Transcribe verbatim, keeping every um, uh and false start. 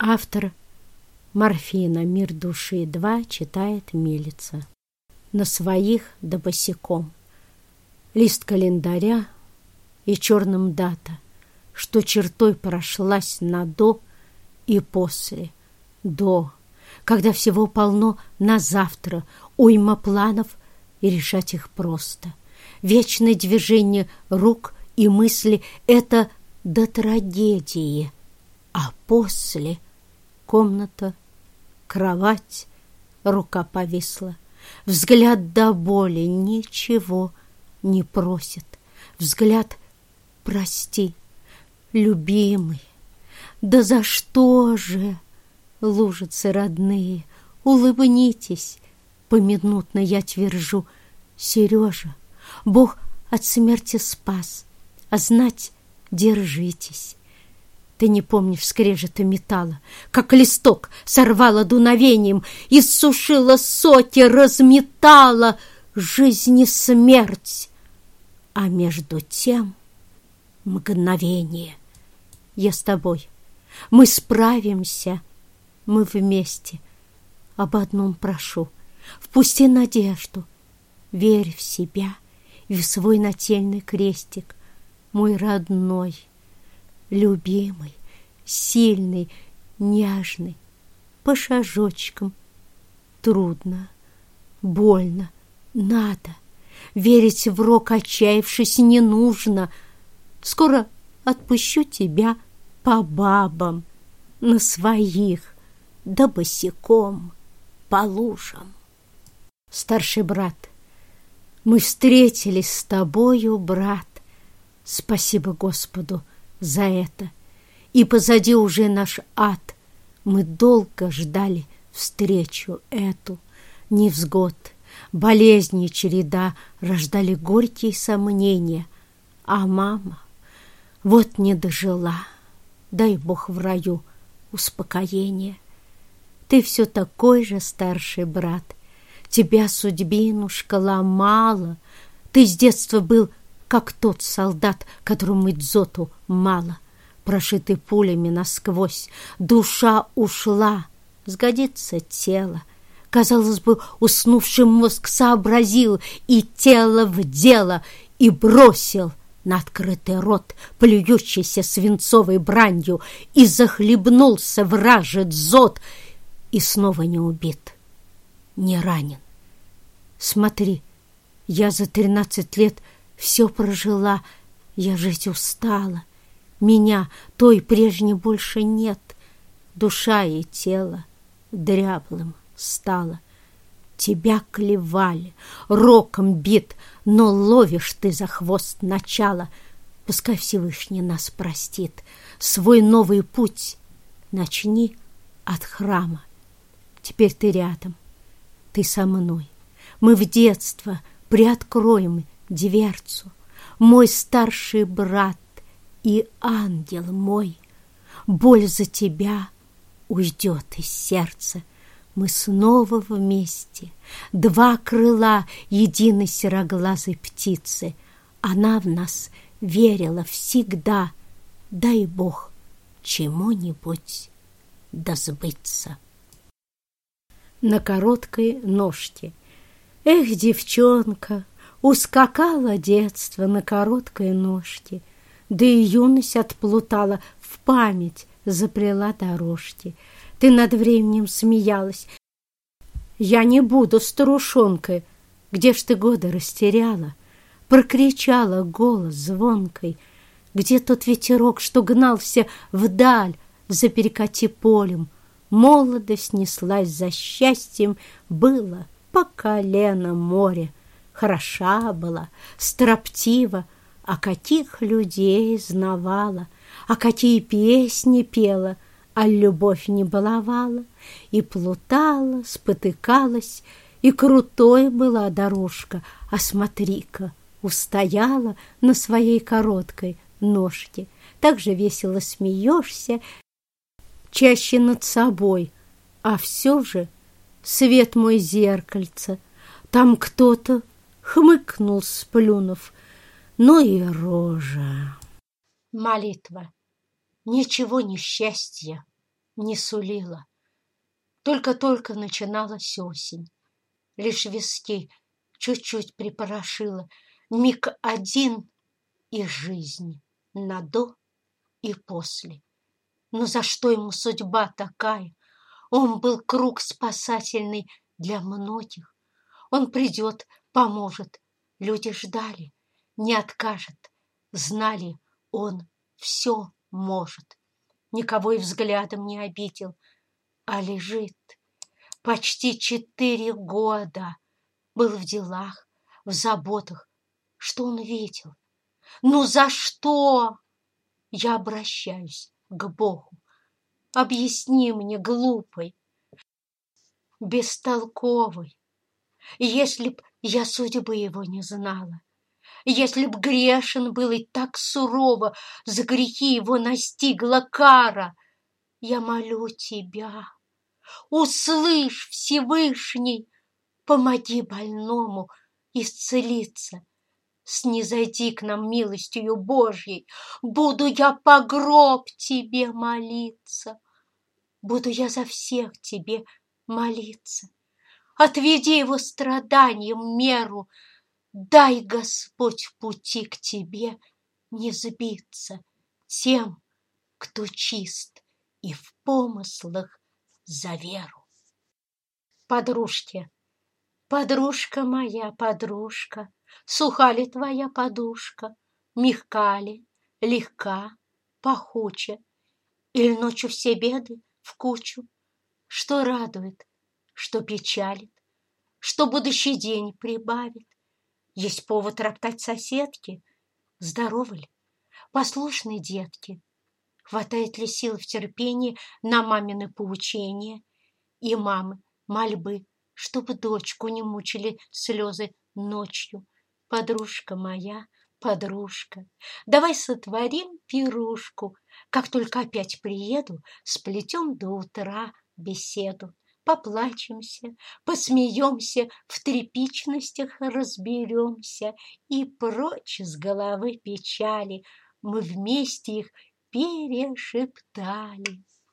Автор Марфина. Мир души два. Читает Милица. На своих да босиком. Лист календаря и черным дата, что чертой прошлась на до и после. До, когда всего полно на завтра, уйма планов, и решать их просто. Вечное движение рук и мысли — это до трагедии. А после комната, кровать, рука повисла. Взгляд до боли ничего не просит. Взгляд «прости, любимый». Да за что же, лужицы родные, улыбнитесь. Поминутно я твержу: Сережа, Бог от смерти спас, а знать держитесь. Ты не помнишь скрежета металла, как листок сорвала дуновением, иссушила соки, разметала жизнь и смерть. А между тем мгновение. Я с тобой, мы справимся, мы вместе. Об одном прошу: впусти надежду, верь в себя и в свой нательный крестик, мой родной, любимый, сильный, нежный. По шажочкам. Трудно, больно, надо. Верить в рок, отчаявшись, не нужно. Скоро отпущу тебя по бабам, на своих, да босиком по лужам. Старший брат, мы встретились с тобою, брат. Спасибо Господу за это. И позади уже наш ад. Мы долго ждали встречу эту. Невзгод, болезни череда рождали горькие сомнения. А мама вот не дожила. Дай Бог в раю успокоение. Ты все такой же, старший брат. Тебя судьбинушка ломала. Ты с детства был как тот солдат, которому и дзоту мало. Прошитый пулями насквозь, душа ушла, сгодится тело. Казалось бы, уснувший мозг сообразил и тело в дело, и бросил на открытый рот, плюющийся свинцовой бранью, и захлебнулся вражий дзот, и снова не убит, не ранен. Смотри, я за тринадцать лет все прожила, я жить устала. Меня, той прежней, больше нет. Душа и тело дряблым стало. Тебя клевали, роком бит, но ловишь ты за хвост начала. Пускай Всевышний нас простит. Свой новый путь начни от храма. Теперь ты рядом, ты со мной. Мы в детство приоткроем дверцу. Мой старший брат и ангел мой, боль за тебя уйдет из сердца. Мы снова вместе, два крыла единой сероглазой птицы. Она в нас верила всегда. Дай Бог чему-нибудь досбыться. На короткой ножке. Эх, девчонка, ускакала детство на короткой ножке, да и юность отплутала, в память заплела дорожки. Ты над временем смеялась. Я не буду старушонкой. Где ж ты годы растеряла? Прокричала голос звонкой. Где тот ветерок, что гнался вдаль за перекати полем? Молодость неслась за счастьем, было по колено море. Хороша была, строптива, а каких людей знавала, а какие песни пела, а любовь не баловала, и плутала, спотыкалась, и крутой была дорожка, а смотри-ка, устояла на своей короткой ножке. Так же весело смеешься, чаще над собой, а все же свет мой зеркальце, там кто-то хмыкнул, сплюнув, ну и рожа. Молитва. Ничего несчастья не сулила. Только-только начиналась осень. Лишь виски чуть-чуть припорошила. Миг один и жизнь на до и после. Но за что ему судьба такая? Он был круг спасательный для многих. Он придет, поможет. Люди ждали, не откажет. Знали, он все может. Никого и взглядом не обидел. А лежит почти четыре года. Был в делах, в заботах. Что он видел? Ну за что? Я обращаюсь к Богу. Объясни мне, глупой, бестолковой, если б я судьбы его не знала, если б грешен был и так сурово за грехи его настигла кара, я молю тебя, услышь, Всевышний, помоги больному исцелиться. Снизойди к нам милостью Божьей, буду я по гроб тебе молиться, буду я за всех тебе молиться. Отведи его страданиям меру, дай, Господь, в пути к тебе не сбиться тем, кто чист и в помыслах за веру. Подружки, подружка моя, подружка, суха ли твоя подушка, мягка ли, легка, пахуча, или ночью все беды в кучу? Что радует, что печалит, что будущий день прибавит? Есть повод роптать соседки? Здоровы ли, послушные детки? Хватает ли сил в терпении на мамины поучения и мамы мольбы, чтобы дочку не мучили слезы ночью? Подружка моя, подружка, давай сотворим пирушку. Как только опять приеду, сплетем до утра беседу. Поплачемся, посмеемся, в тряпичностях разберемся. И прочь с головы печали, мы вместе их перешептали.